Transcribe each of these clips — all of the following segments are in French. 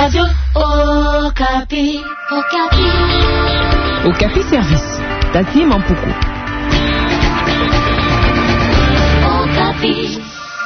Radio Okapi. Okapi Service. Tati Mampuku. Okapi.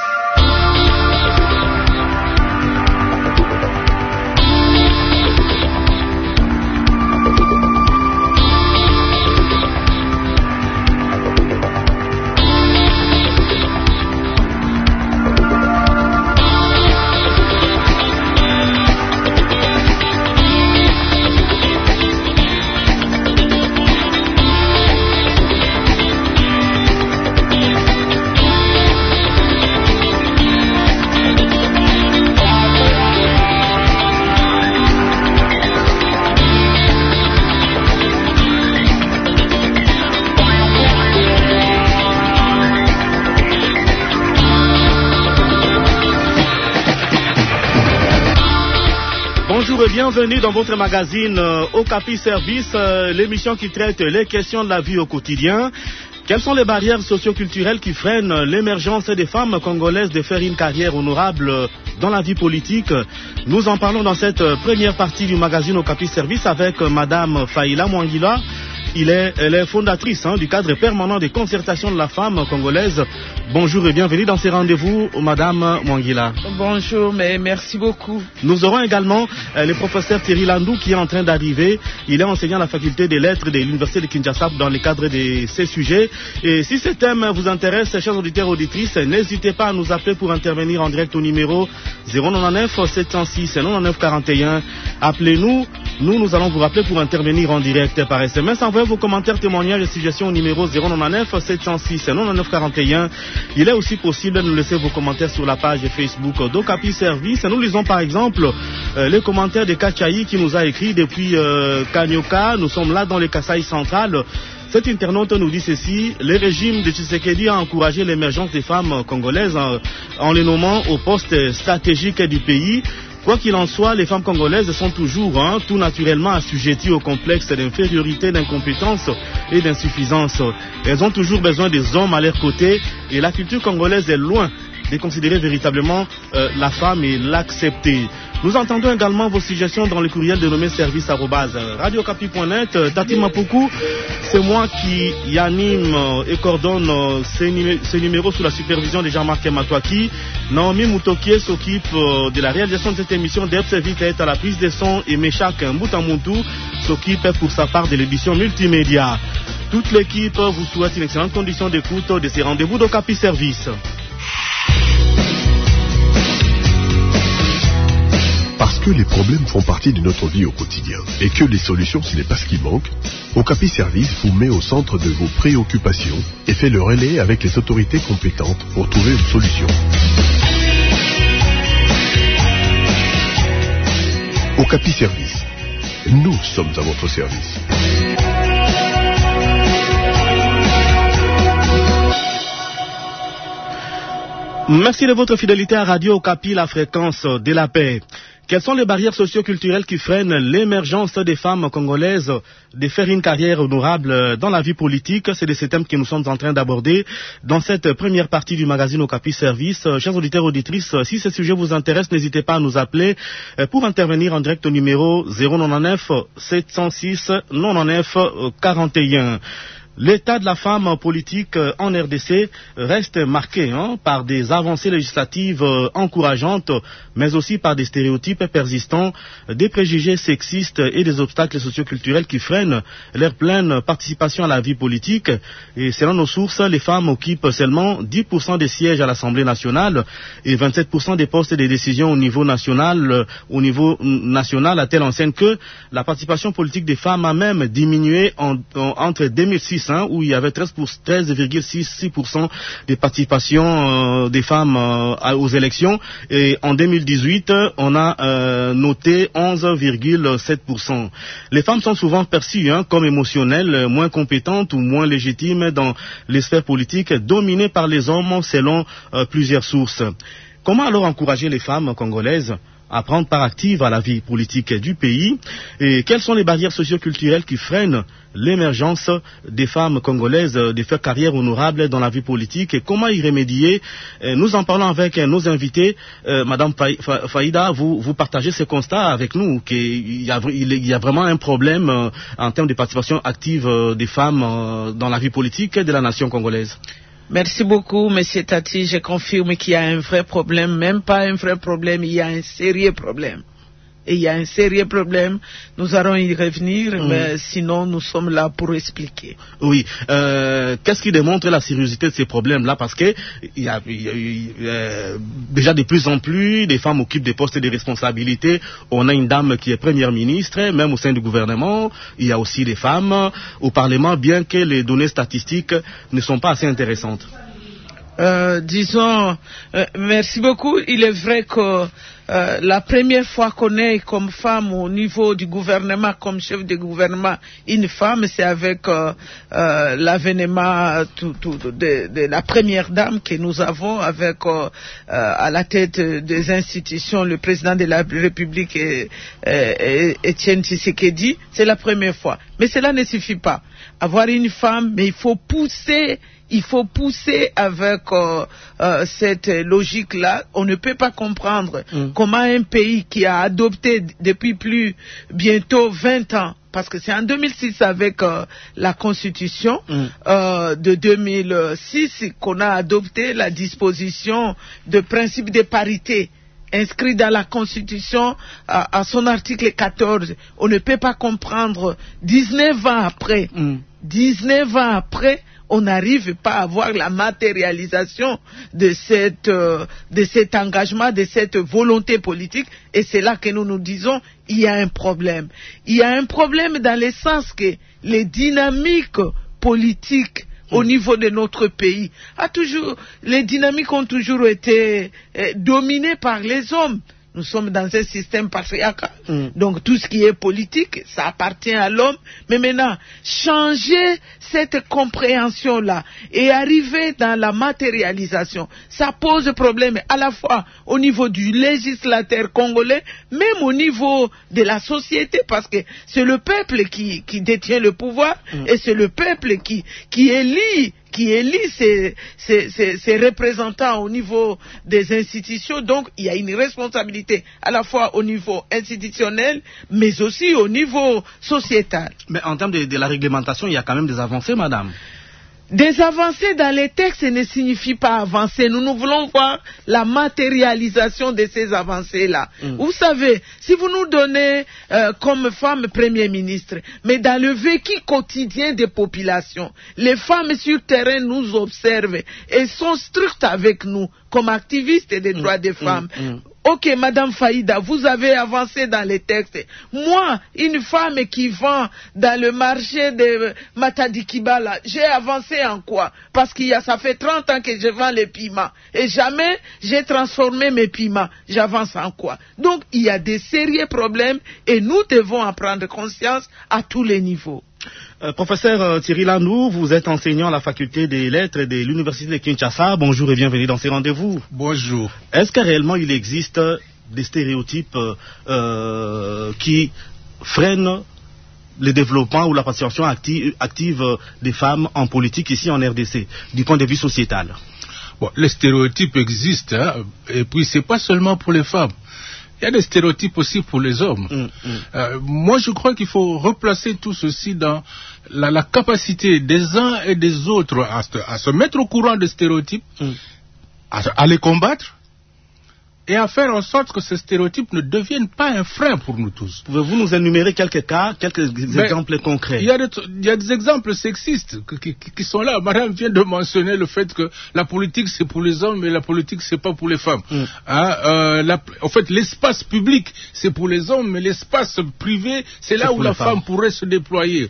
Bonjour et bienvenue dans votre magazine Okapi Service, l'émission qui traite les questions de la vie au quotidien. Quelles sont les barrières socio-culturelles qui freinent l'émergence des femmes congolaises de faire une carrière honorable dans la vie politique? Nous en parlons dans cette première partie du magazine Okapi Service avec Madame Faïla Mwangila. Elle est fondatrice du cadre permanent de concertation de la femme congolaise. Bonjour et bienvenue dans ces rendez-vous, Madame Mwangila. Bonjour, mais merci beaucoup. Nous aurons également le professeur Thierry Landou qui est en train d'arriver. Il est enseignant à la faculté des lettres de l'université de Kinshasa dans le cadre de ces sujets. Et si ce thème vous intéresse, chers auditeurs et auditrices, n'hésitez pas à nous appeler pour intervenir en direct au numéro 099 706 99 41. Appelez-nous. Nous allons vous rappeler pour intervenir en direct par SMS. Envoyez vos commentaires, témoignages et suggestions au numéro 099 706 99 41. Il est aussi possible de nous laisser vos commentaires sur la page Facebook d'Okapi Service. Nous lisons par exemple les commentaires de Kachaï qui nous a écrit depuis Kanyoka. Nous sommes là dans le Kasaï central. Cet internaute nous dit ceci: le régime de Tshisekedi a encouragé l'émergence des femmes congolaises en les nommant au poste stratégique du pays. Quoi qu'il en soit, les femmes congolaises sont toujours tout naturellement assujetties au complexe d'infériorité, d'incompétence et d'insuffisance. Elles ont toujours besoin des hommes à leur côté et la culture congolaise est loin de considérer véritablement la femme et l'accepter. Nous entendons également vos suggestions dans le courriel dénommé service@radiocapi.net. Tati Mampuku, c'est moi qui anime et coordonne ces numéros sous la supervision de Jean-Marc Matouaki. Naomi Mutokie s'occupe de la réalisation de cette émission. Debs Vite est à la prise de son et Meshak Mutamuntu s'occupe pour sa part de l'édition multimédia. Toute l'équipe vous souhaite une excellente condition d'écoute de ces rendez-vous d'Okapi Service. Parce que les problèmes font partie de notre vie au quotidien et que les solutions, ce n'est pas ce qui manque, Okapi Service vous met au centre de vos préoccupations et fait le relais avec les autorités compétentes pour trouver une solution. Okapi Service, nous sommes à votre service. Merci de votre fidélité à Radio Okapi, la fréquence de la paix. Quelles sont les barrières socio-culturelles qui freinent l'émergence des femmes congolaises de faire une carrière honorable dans la vie politique? C'est de ces thèmes que nous sommes en train d'aborder dans cette première partie du magazine Okapi Service. Chers auditeurs et auditrices, si ce sujet vous intéresse, n'hésitez pas à nous appeler pour intervenir en direct au numéro 099 706 99 41. L'état de la femme politique en RDC reste marqué par des avancées législatives encourageantes, mais aussi par des stéréotypes persistants, des préjugés sexistes et des obstacles socioculturels qui freinent leur pleine participation à la vie politique. Et selon nos sources, les femmes occupent seulement 10% des sièges à l'Assemblée nationale et 27% des postes de décision au niveau national à telle enseigne que la participation politique des femmes a même diminué entre 2006 où il y avait 13,6% de participation des femmes aux élections, et en 2018 on a noté 11,7%. Les femmes sont souvent perçues comme émotionnelles, moins compétentes ou moins légitimes dans les sphères politiques, dominées par les hommes selon plusieurs sources. Comment alors encourager les femmes congolaises à prendre part active à la vie politique du pays. Et quelles sont les barrières socio-culturelles qui freinent l'émergence des femmes congolaises de faire carrière honorable dans la vie politique et comment y remédier? Nous en parlons avec nos invités. Madame Faïda, vous partagez ce constat avec nous qu'il y a vraiment un problème en termes de participation active des femmes dans la vie politique de la nation congolaise. Merci beaucoup, Monsieur Tati. Je confirme qu'il y a un vrai problème, même pas un vrai problème, il y a un sérieux problème. Et il y a un sérieux problème, nous allons y revenir, mais sinon nous sommes là pour expliquer. Oui, qu'est-ce qui démontre la sérieuxité de ces problèmes-là? Parce que il y a déjà de plus en plus des femmes occupent des postes de responsabilité. On a une dame qui est première ministre, même au sein du gouvernement. Il y a aussi des femmes au Parlement, bien que les données statistiques ne sont pas assez intéressantes. Merci beaucoup. Il est vrai que la première fois qu'on est comme femme au niveau du gouvernement, comme chef de gouvernement, une femme, c'est avec l'avènement de la première dame que nous avons avec à la tête des institutions le président de la République Étienne Tshisekedi. C'est la première fois. Mais cela ne suffit pas. Avoir une femme, mais il faut pousser avec cette logique-là. On ne peut pas comprendre comment un pays qui a adopté depuis bientôt 20 ans, parce que c'est en 2006 avec la Constitution de 2006 qu'on a adopté la disposition de principe de parité inscrit dans la Constitution à son article 14. On ne peut pas comprendre 19 ans après, on n'arrive pas à voir la matérialisation de cet engagement, de cette volonté politique, et c'est là que nous nous disons il y a un problème. Il y a un problème dans le sens que les dynamiques politiques au niveau de notre pays les dynamiques ont toujours été dominées par les hommes. Nous sommes dans un système patriarcal. Donc tout ce qui est politique, ça appartient à l'homme. Mais maintenant, changer cette compréhension-là et arriver dans la matérialisation, ça pose problème à la fois au niveau du législateur congolais, même au niveau de la société, parce que c'est le peuple qui détient le pouvoir et c'est le peuple qui élit ses représentants au niveau des institutions. Donc il y a une responsabilité à la fois au niveau institutionnel mais aussi au niveau sociétal. Mais en termes de la réglementation, il y a quand même des avancées, madame. Des avancées dans les textes ne signifient pas avancer. Nous voulons voir la matérialisation de ces avancées-là. Vous savez, si vous nous donnez comme femme Premier ministre, mais dans le vécu quotidien des populations, les femmes sur terrain nous observent et sont strictes avec nous comme activistes des droits des femmes. Ok, Madame Faïda, vous avez avancé dans les textes. Moi, une femme qui vend dans le marché de Matadi-Kibala, j'ai avancé en quoi? Parce ça fait 30 ans que je vends les piments. Et jamais j'ai transformé mes piments. J'avance en quoi? Donc, il y a des sérieux problèmes et nous devons en prendre conscience à tous les niveaux. Professeur Thierry Landou, vous êtes enseignant à la faculté des lettres de l'université de Kinshasa. Bonjour et bienvenue dans ces rendez-vous. Bonjour. Est-ce que réellement il existe des stéréotypes qui freinent le développement ou la participation active des femmes en politique ici en RDC, du point de vue sociétal? Bon, les stéréotypes existent, et puis c'est pas seulement pour les femmes. Il y a des stéréotypes aussi pour les hommes. Moi, je crois qu'il faut replacer tout ceci dans la capacité des uns et des autres à se mettre au courant des stéréotypes, à les combattre, et à faire en sorte que ces stéréotypes ne deviennent pas un frein pour nous tous. Pouvez-vous nous énumérer quelques cas, quelques exemples concrets? Il y a des exemples sexistes qui sont là. Madame vient de mentionner le fait que la politique c'est pour les hommes, mais la politique c'est pas pour les femmes. En fait, l'espace public c'est pour les hommes, mais l'espace privé c'est là où la femme pourrait se déployer.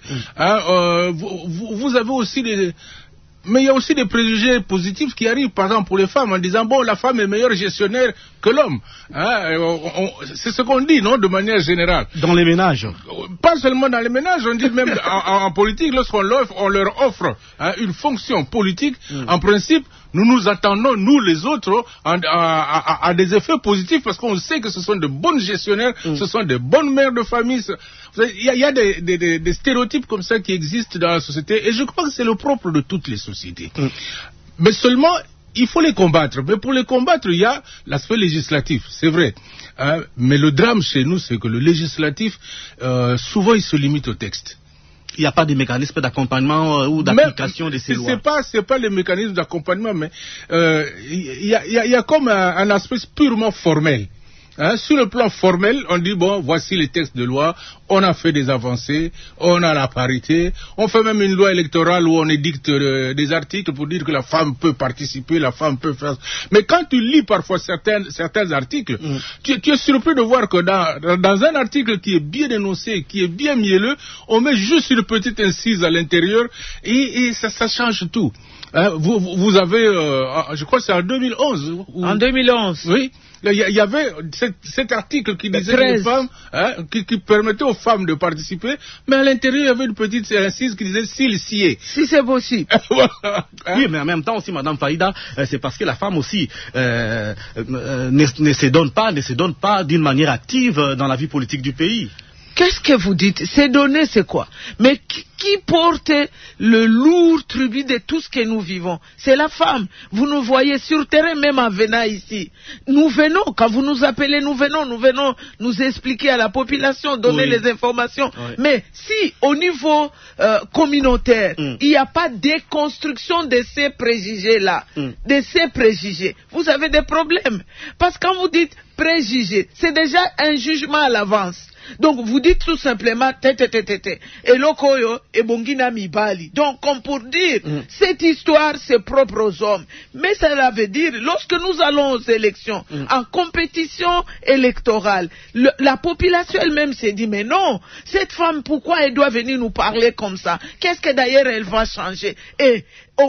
Vous avez aussi mais il y a aussi des préjugés positifs qui arrivent, par exemple pour les femmes, en disant bon, la femme est meilleure gestionnaire que l'homme. C'est ce qu'on dit, non, de manière générale. Dans les ménages. pas seulement dans les ménages, on dit même en politique, lorsqu'on leur offre une fonction politique, en principe, nous nous attendons, nous les autres, à des effets positifs parce qu'on sait que ce sont de bonnes gestionnaires, ce sont de bonnes mères de famille. Il y a des stéréotypes comme ça qui existent dans la société et je crois que c'est le propre de toutes les sociétés. Mais seulement, il faut les combattre. Mais pour les combattre, il y a l'aspect législatif, c'est vrai. Mais le drame chez nous, c'est que le législatif, souvent, il se limite au texte. Il n'y a pas de mécanisme d'accompagnement ou d'application de ces lois. C'est pas les mécanismes d'accompagnement, mais il y a comme un aspect purement formel. Sur le plan formel, on dit, bon, voici les textes de loi, on a fait des avancées, on a la parité, on fait même une loi électorale où on édicte des articles pour dire que la femme peut participer, la femme peut faire... Mais quand tu lis parfois certains articles, tu es surpris de voir que dans un article qui est bien énoncé, qui est bien mielleux, on met juste une petite incise à l'intérieur et ça change tout. Vous avez, je crois que c'est en 2011. En 2011. Oui. Il y avait cet article qui disait que les femmes, qui permettait aux femmes de participer, mais à l'intérieur, il y avait une petite incise qui disait s'il s'y est. Si c'est possible. Oui, mais en même temps aussi, Madame Faïda, c'est parce que la femme aussi ne se donne pas d'une manière active dans la vie politique du pays. Qu'est-ce que vous dites? Ces données, c'est quoi? Mais qui porte le lourd tribut de tout ce que nous vivons? C'est la femme. Vous nous voyez sur terrain, même en venant ici. Nous venons, quand vous nous appelez, nous venons nous expliquer à la population, donner les informations. Oui. Mais si, au niveau communautaire, il n'y a pas de déconstruction de ces préjugés-là, de ces préjugés, vous avez des problèmes. Parce que quand vous dites préjugés, c'est déjà un jugement à l'avance. Donc vous dites tout simplement et lokoyo et bongina mibali. Donc comme pour dire cette histoire c'est propre aux hommes. Mais cela veut dire lorsque nous allons aux élections en compétition électorale, la population elle-même s'est dit mais non, cette femme pourquoi elle doit venir nous parler comme ça? Qu'est-ce que d'ailleurs elle va changer? Et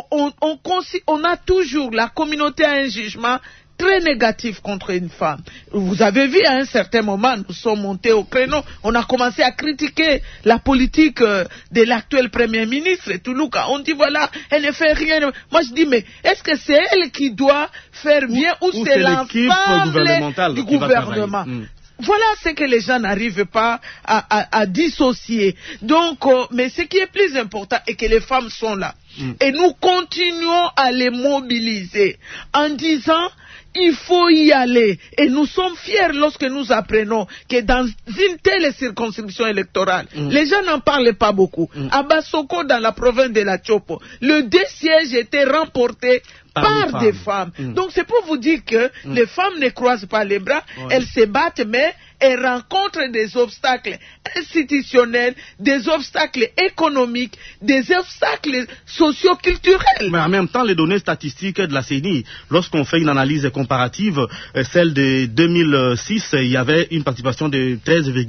on a toujours, la communauté a un jugement très négatif contre une femme. Vous avez vu à un certain moment, nous sommes montés au créneau, on a commencé à critiquer la politique de l'actuel Premier ministre, Toulouka. On dit voilà, elle ne fait rien. Moi je dis mais est-ce que c'est elle qui doit faire bien ou c'est l'ensemble du gouvernement? Voilà ce que les gens n'arrivent pas à dissocier. Donc, mais ce qui est plus important est que les femmes sont là. Et nous continuons à les mobiliser en disant il faut y aller. Et nous sommes fiers lorsque nous apprenons que dans une telle circonscription électorale, les gens n'en parlent pas beaucoup. À Bassoko, dans la province de la Tchopo, le 2 sièges étaient remportés par des femmes. Donc c'est pour vous dire que les femmes ne croisent pas les bras, elles se battent, mais elles rencontrent des obstacles institutionnels, des obstacles économiques, des obstacles socio-culturels. Mais en même temps, les données statistiques de la CENI, lorsqu'on fait une analyse comparative, celle de 2006, il y avait une participation de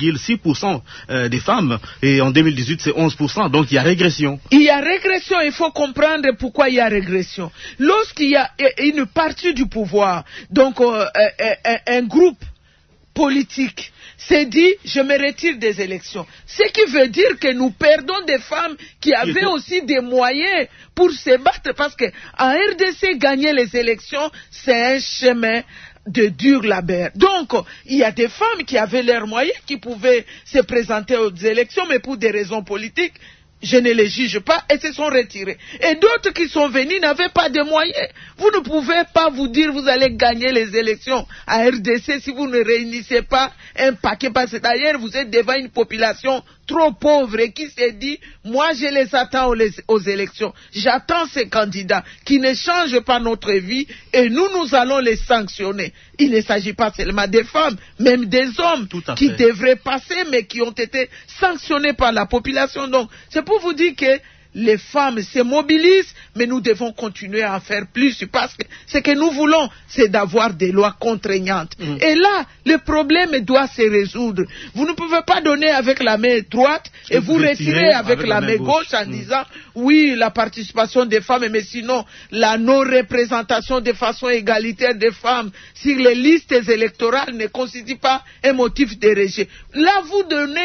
13,6% des femmes, et en 2018, c'est 11%, donc il y a régression. Il y a régression, il faut comprendre pourquoi il y a régression. Lorsqu'il y a une partie du pouvoir, donc un groupe politique s'est dit je me retire des élections, ce qui veut dire que nous perdons des femmes qui avaient aussi des moyens pour se battre, parce que en RDC gagner les élections c'est un chemin de dur labeur. Donc il y a des femmes qui avaient leurs moyens, qui pouvaient se présenter aux élections, mais pour des raisons politiques je ne les juge pas et se sont retirés. Et d'autres qui sont venus n'avaient pas de moyens. Vous ne pouvez pas vous dire vous allez gagner les élections à RDC si vous ne réunissez pas un paquet, parce que d'ailleurs vous êtes devant une population trop pauvre et qui s'est dit moi je les attends aux élections. J'attends ces candidats qui ne changent pas notre vie et nous allons les sanctionner. Il ne s'agit pas seulement des femmes, même des hommes qui devraient passer mais qui ont été sanctionnés par la population. Donc c'est pour vous dire que les femmes se mobilisent, mais nous devons continuer à en faire plus, parce que ce que nous voulons, c'est d'avoir des lois contraignantes. Et là, le problème doit se résoudre. Vous ne pouvez pas donner avec la main droite et vous retirer avec la main gauche en disant oui, la participation des femmes, mais sinon la non-représentation de façon égalitaire des femmes sur les listes électorales ne constitue pas un motif de rejet. Là, vous donnez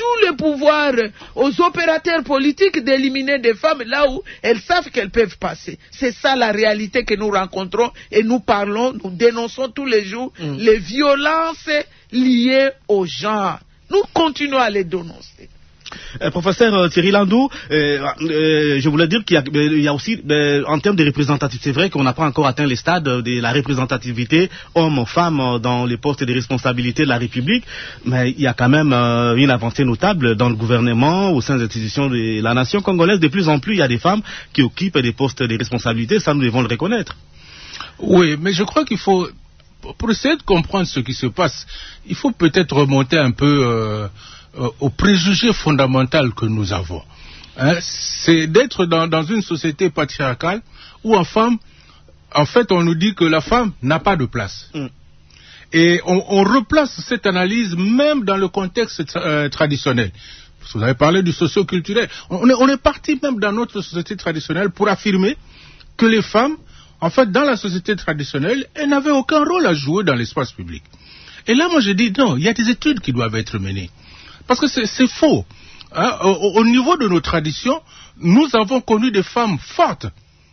tous les pouvoirs aux opérateurs politiques d'éliminer des femmes là où elles savent qu'elles peuvent passer. C'est ça la réalité que nous rencontrons et nous parlons, nous dénonçons tous les jours les violences liées au genre. Nous continuons à les dénoncer. Professeur Thierry Landou, je voulais dire qu'il y a aussi, en termes de représentativité, c'est vrai qu'on n'a pas encore atteint les stades de la représentativité hommes-femmes dans les postes de responsabilité de la République, mais il y a quand même une avancée notable dans le gouvernement, au sein des institutions de la nation congolaise. De plus en plus, il y a des femmes qui occupent des postes de responsabilité, ça nous devons le reconnaître. Oui, mais je crois qu'il faut, pour essayer de comprendre ce qui se passe, il faut peut-être remonter un peu au préjugé fondamental que nous avons. C'est d'être dans une société patriarcale où en fait, on nous dit que la femme n'a pas de place. Et on replace cette analyse même dans le contexte traditionnel. Vous avez parlé du socio-culturel. On est parti même dans notre société traditionnelle pour affirmer que les femmes, en fait, dans la société traditionnelle, elles n'avaient aucun rôle à jouer dans l'espace public. Et là, moi, je dis non, il y a des études qui doivent être menées. Parce que c'est faux. Au niveau de nos traditions, nous avons connu des femmes fortes.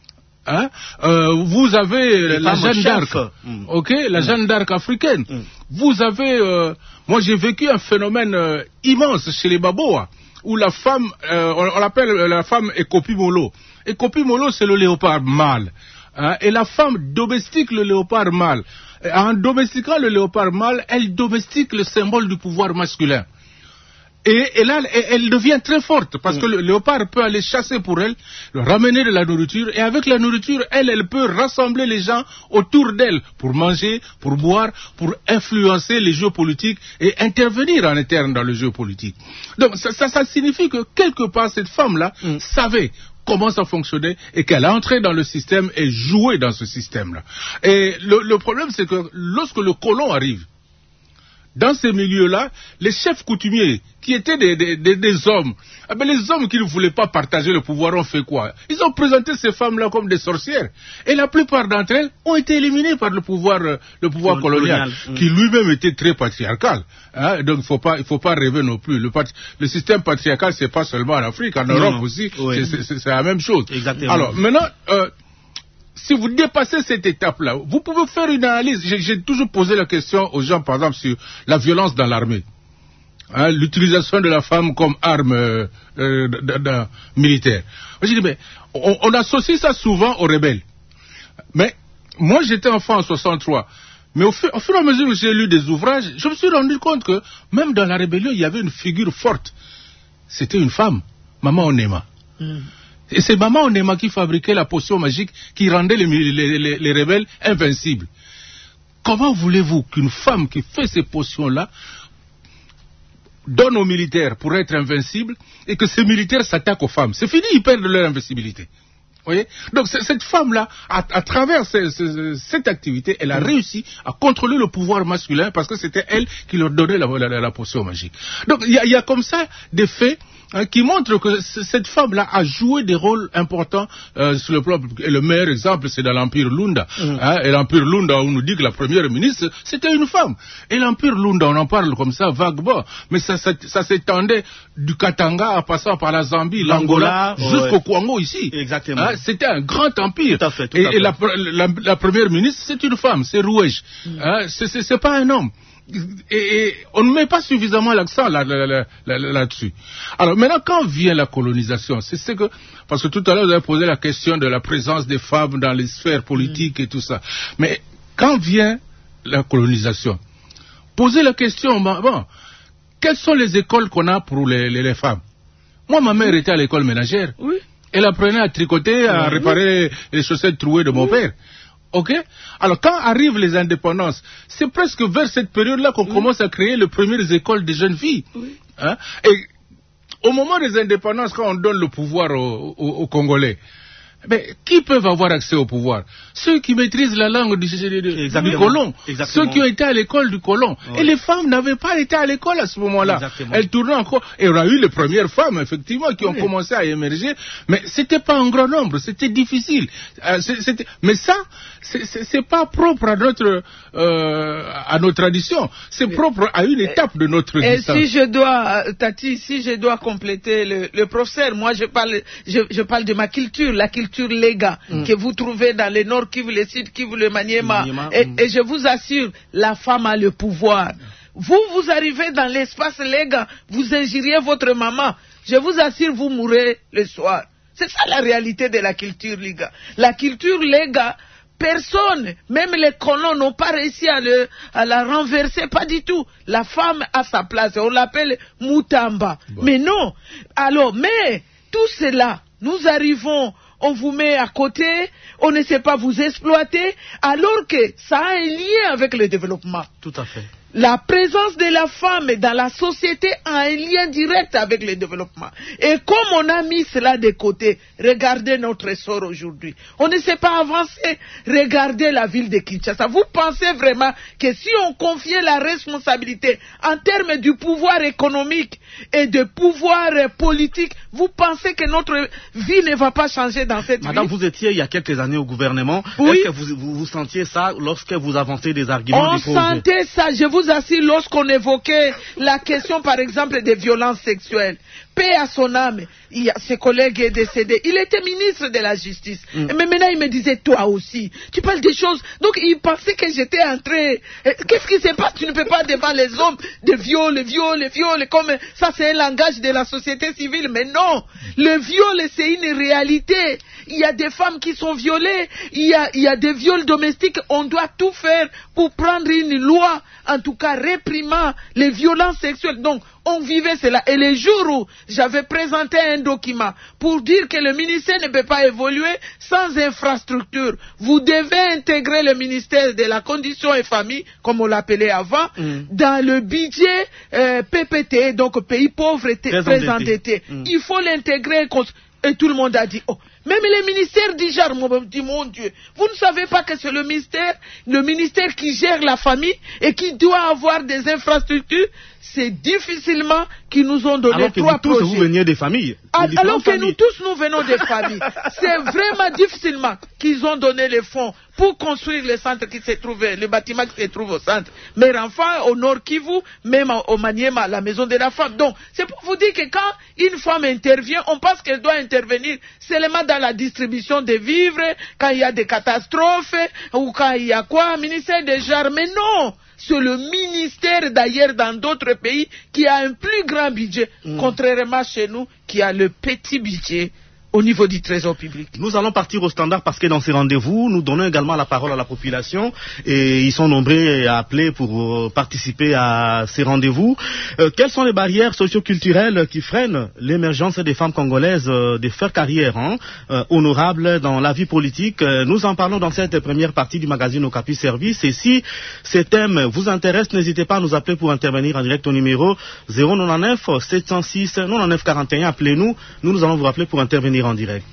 Vous avez la Jeanne d'Arc, la Jeanne d'Arc africaine. Vous avez, moi j'ai vécu un phénomène immense chez les Baboa, où la femme, on l'appelle la femme Ekopi Molo. Ekopi Molo, c'est le léopard mâle. Et la femme domestique le léopard mâle. En domestiquant le léopard mâle, elle domestique le symbole du pouvoir masculin. Et là, elle devient très forte, parce que le léopard peut aller chasser pour elle, ramener de la nourriture, et avec la nourriture, elle peut rassembler les gens autour d'elle, pour manger, pour boire, pour influencer les jeux politiques, et intervenir en interne dans le jeu politique. Donc ça signifie que quelque part, cette femme-là savait comment ça fonctionnait, et qu'elle a entré dans le système et joué dans ce système-là. Et le problème, c'est que lorsque le colon arrive, dans ces milieux-là, les chefs coutumiers, qui étaient des hommes, les hommes qui ne voulaient pas partager le pouvoir ont fait quoi? Ils ont présenté ces femmes-là comme des sorcières. Et la plupart d'entre elles ont été éliminées par le pouvoir colonial, qui lui-même était très patriarcal. Donc il faut pas rêver non plus. Le système patriarcal, c'est pas seulement en Afrique, en Europe aussi, c'est la même chose. Exactement. Alors maintenant, si vous dépassez cette étape-là, vous pouvez faire une analyse. J'ai toujours posé la question aux gens, par exemple, sur la violence dans l'armée. L'utilisation de la femme comme arme militaire. Je dis, mais on associe ça souvent aux rebelles. Mais moi, j'étais enfant en 63. Mais au fur et à mesure que j'ai lu des ouvrages, je me suis rendu compte que même dans la rébellion, il y avait une figure forte. C'était une femme, Maman Onema. Et c'est Maman Onema qui fabriquait la potion magique qui rendait les rebelles invincibles. Comment voulez-vous qu'une femme qui fait ces potions-là donne aux militaires pour être invincibles et que ces militaires s'attaquent aux femmes? C'est fini, ils perdent leur invincibilité. Vous voyez? Donc cette femme-là, à travers cette activité, elle a réussi à contrôler le pouvoir masculin parce que c'était elle qui leur donnait la potion magique. Donc il y a comme ça des faits qui montrent que cette femme-là a joué des rôles importants sur le plan. Et le meilleur exemple, c'est dans l'Empire Lunda. Et l'Empire Lunda, on nous dit que la première ministre, c'était une femme. Et l'Empire Lunda, on en parle comme ça, vaguement. Mais ça s'étendait du Katanga en passant par la Zambie, l'Angola, jusqu'au Congo ici. Exactement. C'était un grand empire. Tout à fait. Et la première ministre, c'est une femme, c'est Rouège. C'est pas un homme. Et on ne met pas suffisamment l'accent là-dessus. Alors maintenant, quand vient la colonisation, c'est que, parce que tout à l'heure vous avez posé la question de la présence des femmes dans les sphères politiques et tout ça. Mais quand vient la colonisation, posez la question, bon, quelles sont les écoles qu'on a pour les femmes? Moi, ma mère était à l'école ménagère. Oui. Elle apprenait à tricoter, à réparer les chaussettes trouées de mon père. Ok? Alors, quand arrivent les indépendances, c'est presque vers cette période-là qu'on commence à créer les premières écoles de jeunes filles. Et au moment des indépendances, quand on donne le pouvoir aux Congolais, Mais qui peuvent avoir accès au pouvoir? Ceux qui maîtrisent la langue du colon, ceux qui ont été à l'école du colon. Ouais. Et les femmes n'avaient pas été à l'école à ce moment-là. Elles tournaient encore. Et il y a eu les premières femmes, effectivement, qui ont commencé à émerger. Mais c'était pas un grand nombre, c'était difficile. Mais ça, c'est pas propre à nos traditions. C'est propre à une étape de notre existence. Et si je dois, Tati, si je dois compléter le professeur, moi je parle de ma culture, la culture Lega que vous trouvez dans le Nord Kivu, le Sud Kivu, le Maniema. Et je vous assure, la femme a le pouvoir. Vous arrivez dans l'espace Lega, vous injuriez votre maman. Je vous assure, vous mourrez le soir. C'est ça la réalité de la culture Lega. La culture Lega, personne, même les colons n'ont pas réussi à la renverser, pas du tout. La femme a sa place, on l'appelle Mutamba. Bon. Mais non. Alors, mais tout cela, nous arrivons, on vous met à côté, on ne sait pas vous exploiter, alors que ça a un lien avec le développement. Tout à fait. La présence de la femme dans la société a un lien direct avec le développement. Et comme on a mis cela de côté, regardez notre sort aujourd'hui. On ne sait pas avancer. Regardez la ville de Kinshasa. Vous pensez vraiment que si on confiait la responsabilité en termes du pouvoir économique et de pouvoir politique, vous pensez que notre vie ne va pas changer dans cette ville? Madame, vous étiez il y a quelques années au gouvernement. Oui. Est-ce que vous sentiez ça lorsque vous avancez des arguments? On sentait ça, je vous assure, lorsqu'on évoquait la question, par exemple, des violences sexuelles. Paix à son âme, ses collègues est décédé. Il était ministre de la Justice. Mais maintenant, il me disait, toi aussi, tu parles des choses. Donc, il pensait que j'étais entré. Qu'est-ce qui se passe? Tu ne peux pas devant les hommes de viol, comme ça, c'est un langage de la société civile. Mais non, le viol, c'est une réalité. Il y a des femmes qui sont violées, il y a des viols domestiques. On doit tout faire pour prendre une loi, en tout cas réprimant les violences sexuelles. Donc, on vivait cela. Et les jours où j'avais présenté un document pour dire que le ministère ne peut pas évoluer sans infrastructure, vous devez intégrer le ministère de la Condition et Famille, comme on l'appelait avant, dans le budget PPT, donc pays pauvres et très endettés. Il faut l'intégrer. Et tout le monde a dit, oh, même les ministères d'Ijar m'ont dit, mon Dieu, vous ne savez pas que c'est le ministère qui gère la famille et qui doit avoir des infrastructures. C'est difficilement qu'ils nous ont donné 3 projets. Vous veniez des familles. Alors que nous tous, nous venons des familles. C'est vraiment difficilement qu'ils ont donné les fonds pour construire le centre qui se trouvait, le bâtiment qui se trouve au centre. Mais enfin, au Nord Kivu, même au Maniema, la maison de la femme. Donc, c'est pour vous dire que quand une femme intervient, on pense qu'elle doit intervenir seulement dans la distribution des vivres, quand il y a des catastrophes, ou quand il y a quoi, ministère des genres. Mais non! C'est le ministère d'ailleurs dans d'autres pays qui a un plus grand budget, contrairement chez nous qui a le petit budget au niveau du trésor public. Nous allons partir au standard parce que dans ces rendez-vous, nous donnons également la parole à la population et ils sont nombreux à appeler pour participer à ces rendez-vous. Quelles sont les barrières socio-culturelles qui freinent l'émergence des femmes congolaises de faire carrière honorable dans la vie politique? Nous en parlons dans cette première partie du magazine Okapi Service. Et si ces thèmes vous intéressent, n'hésitez pas à nous appeler pour intervenir en direct au numéro 099 706 99 41. Appelez-nous, nous allons vous rappeler pour intervenir en direct.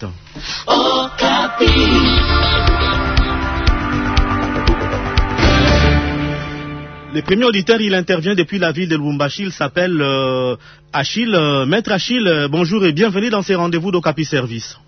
Le premier auditeur, il intervient depuis la ville de Lubumbashi. Il s'appelle Achille. Maître Achille, bonjour et bienvenue dans ces rendez-vous d'Okapi Service.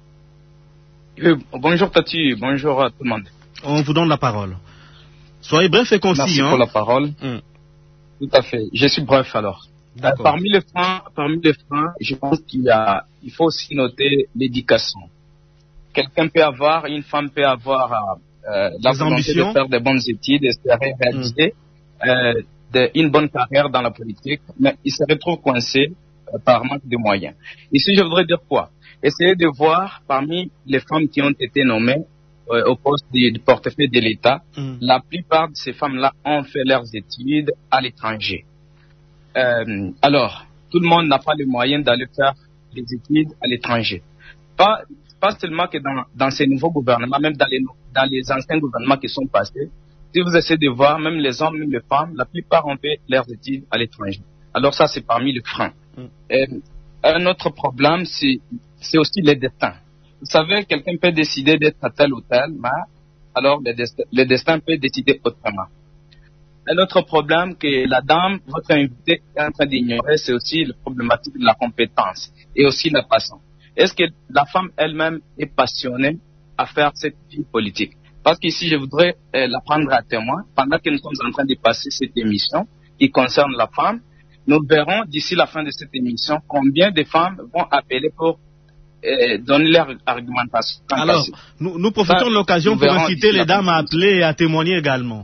Bonjour Tati, bonjour à tout le monde. On vous donne la parole. Soyez bref et concis. Merci pour la parole. Tout à fait. Je suis bref alors. Parmi les freins, je pense qu'il faut aussi noter l'éducation. Quelqu'un peut avoir, une femme peut avoir la volonté de faire de bonnes études, espérer réaliser une bonne carrière dans la politique, mais il se retrouve coincé par manque de moyens. Ici, je voudrais dire quoi? Essayez de voir parmi les femmes qui ont été nommées au poste du portefeuille de l'État, la plupart de ces femmes-là ont fait leurs études à l'étranger. Alors, tout le monde n'a pas les moyens d'aller faire des études à l'étranger. Pas seulement que dans ces nouveaux gouvernements, même dans les anciens gouvernements qui sont passés, si vous essayez de voir, même les hommes, même les femmes, la plupart ont fait leurs études à l'étranger. Alors ça, c'est parmi les freins. Un autre problème, c'est aussi les destins. vous savez, quelqu'un peut décider d'être à tel ou tel, mais alors le destin peut décider autrement. Un autre problème que la dame, votre invité, est en train d'ignorer, c'est aussi la problématique de la compétence et aussi la passion. Est-ce que la femme elle-même est passionnée à faire cette vie politique? Parce qu'ici, je voudrais la prendre à témoin. Pendant que nous sommes en train de passer cette émission qui concerne la femme, nous verrons d'ici la fin de cette émission combien de femmes vont appeler pour donner leur argumentation. Alors, nous profitons de l'occasion pour inciter les dames à appeler et à témoigner également.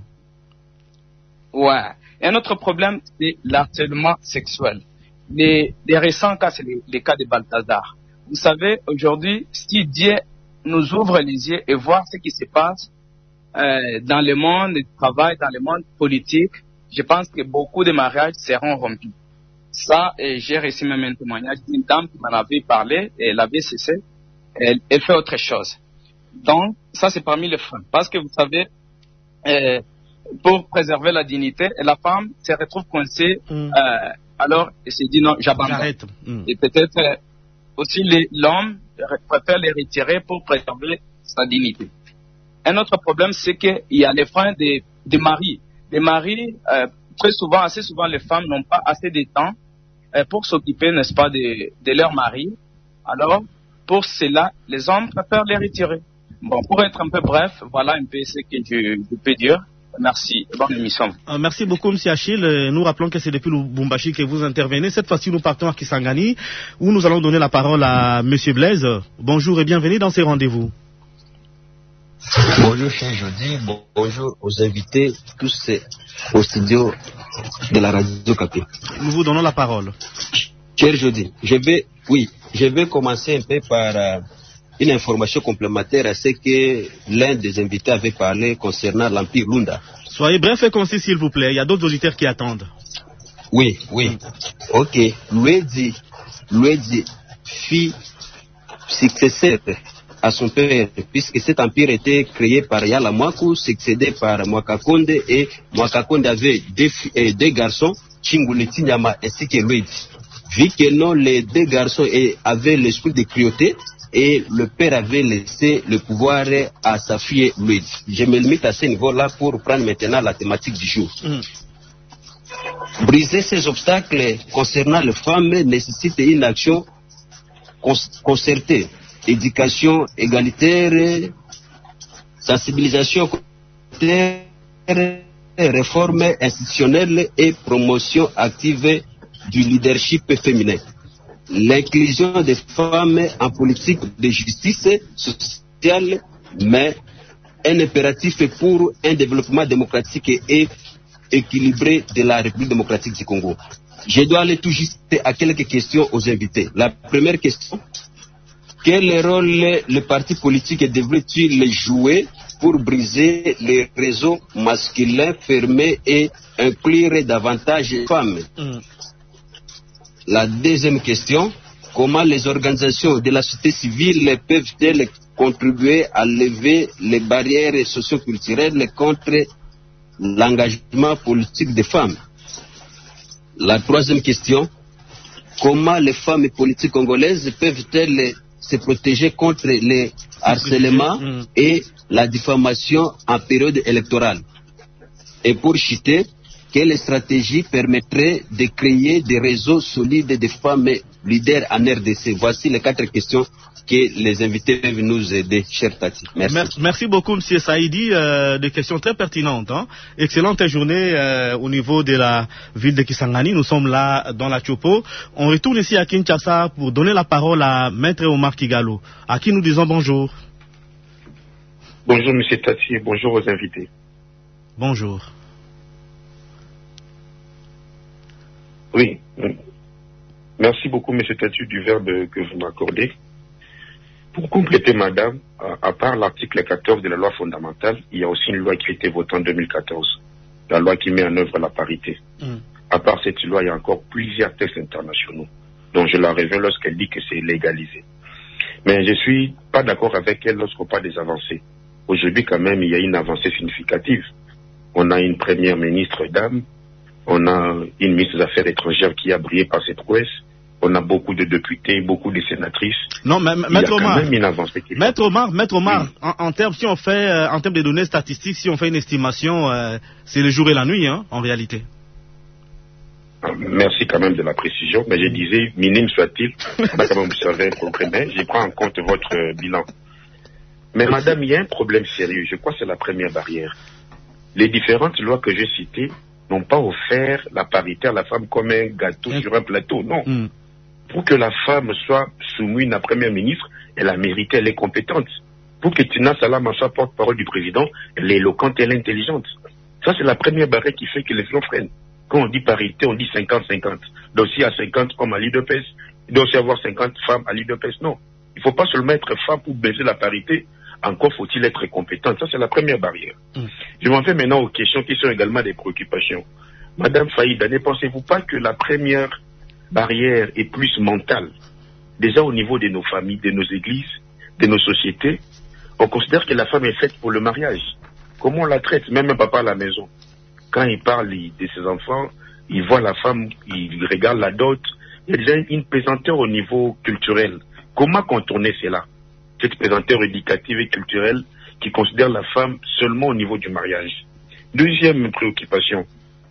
Ouais. Et un autre problème, c'est l'harcèlement sexuel. Les récents cas, c'est les cas de Balthazar. Vous savez, aujourd'hui, si Dieu nous ouvre les yeux et voit ce qui se passe dans le monde du travail, dans le monde politique, je pense que beaucoup de mariages seront rompus. Ça, j'ai reçu même un témoignage d'une dame qui m'en avait parlé, et elle avait cessé, elle fait autre chose. Donc, ça c'est parmi les freins. Parce que vous savez, pour préserver la dignité, la femme se retrouve coincée, alors elle se dit non, j'abandonne. Et peut-être aussi l'homme préfère les retirer pour préserver sa dignité. Un autre problème, c'est qu'il y a les freins des maris. Les maris, très souvent, assez souvent, les femmes n'ont pas assez de temps pour s'occuper, n'est-ce pas, de leur mari. Alors, pour cela, les hommes préfèrent les retirer. Bon, pour être un peu bref, voilà un peu ce que je peux dire. Merci. Bonne émission. Merci beaucoup, M. Achille. Nous rappelons que c'est depuis Lubumbashi que vous intervenez. Cette fois-ci, nous partons à Kisangani, où nous allons donner la parole à M. Blaise. Bonjour et bienvenue dans ces rendez-vous. Bonjour, cher Jody. Bonjour aux invités, tous au studio de la radio Capé. Nous vous donnons la parole. Cher Jody, je vais commencer un peu par une information complémentaire à ce que l'un des invités avait parlé concernant l'Empire Lunda. Soyez bref et concis, s'il vous plaît. Il y a d'autres auditeurs qui attendent. Oui. Ok. Luedi fit successeur à son père, puisque cet empire était créé par Yala Mwaku, succédé par Mwakakonde, et Mwakakonde avait deux garçons, Chingule Tinyama ainsi que Luedi. Vu que non, les deux garçons avaient l'esprit de cruauté, et le père avait laissé le pouvoir à sa fille Luedi. Je me limite à ce niveau-là pour prendre maintenant la thématique du jour. Briser ces obstacles concernant les femmes nécessite une action concertée. Éducation égalitaire, sensibilisation communautaire, réforme institutionnelle et promotion active du leadership féminin. L'inclusion des femmes en politique de justice sociale, mais un impératif pour un développement démocratique et équilibré de la République démocratique du Congo. Je dois aller tout juste à quelques questions aux invités. La première question: quel rôle le parti politique devrait-il jouer pour briser les réseaux masculins fermés et inclure davantage les femmes? La deuxième question: comment les organisations de la société civile peuvent-elles contribuer à lever les barrières socioculturelles contre l'engagement politique des femmes? La troisième question: comment les femmes politiques congolaises peuvent-elles se protéger contre les harcèlements et la diffamation en période électorale? Et pour chuter, quelle stratégie permettrait de créer des réseaux solides de femmes leaders en RDC? Voici les 4 questions que les invités peuvent nous aider, cher Tati. Merci. Merci beaucoup, M. Saïdi. Des questions très pertinentes. Excellente journée au niveau de la ville de Kisangani. Nous sommes là dans la Chopo. On retourne ici à Kinshasa pour donner la parole à Maître Omar Kigalo, à qui nous disons bonjour. Bonjour, M. Tati, et bonjour aux invités. Bonjour. Oui. Merci beaucoup, M. Tati, du verbe que vous m'accordez. Pour compléter, madame, à part l'article 14 de la loi fondamentale, il y a aussi une loi qui a été votée en 2014, la loi qui met en œuvre la parité. À part cette loi, il y a encore plusieurs textes internationaux, dont je la révèle lorsqu'elle dit que c'est légalisé. Mais je ne suis pas d'accord avec elle lorsqu'on parle des avancées. Aujourd'hui, quand même, il y a une avancée significative. On a une première ministre dame, on a une ministre des Affaires étrangères qui a brillé par ses prouesses, On a beaucoup de députés, beaucoup de sénatrices. Non, mais Maître Omar, Maître Omar, oui. en termes, si on fait, en termes de données statistiques, si on fait une estimation, c'est le jour et la nuit, hein, en réalité. Merci quand même de la précision, mais je disais, minime soit-il, on a quand même observé un progrès, mais je prends en compte votre bilan. Mais madame, il y a un problème sérieux, je crois que c'est la première barrière. Les différentes lois que j'ai citées n'ont pas offert la parité à la femme comme un gâteau sur un plateau, non. Pour que la femme soit soumise à la première ministre, elle a mérité, elle est compétente. Pour que Tina Salama soit porte-parole du président, elle est éloquente, elle est intelligente. Ça, c'est la première barrière qui fait que les gens freinent. Quand on dit parité, on dit 50-50. Donc s'il y a 50 hommes à l'IDPS, il doit aussi avoir 50 femmes à l'IDPS. Non. Il ne faut pas seulement être femme pour baiser la parité, encore faut-il être compétent. Ça, c'est la première barrière. Je m'en vais maintenant aux questions qui sont également des préoccupations. Madame Faïda, ne pensez-vous pas que la première barrière est plus mentale? Déjà au niveau de nos familles, de nos églises, de nos sociétés, on considère que la femme est faite pour le mariage. Comment on la traite? Même un papa à la maison. Quand il parle de ses enfants, il voit la femme, il regarde la dot. Il y a déjà une pesanteur au niveau culturel. Comment contourner cela? Cette pesanteur éducative et culturelle qui considère la femme seulement au niveau du mariage. Deuxième préoccupation,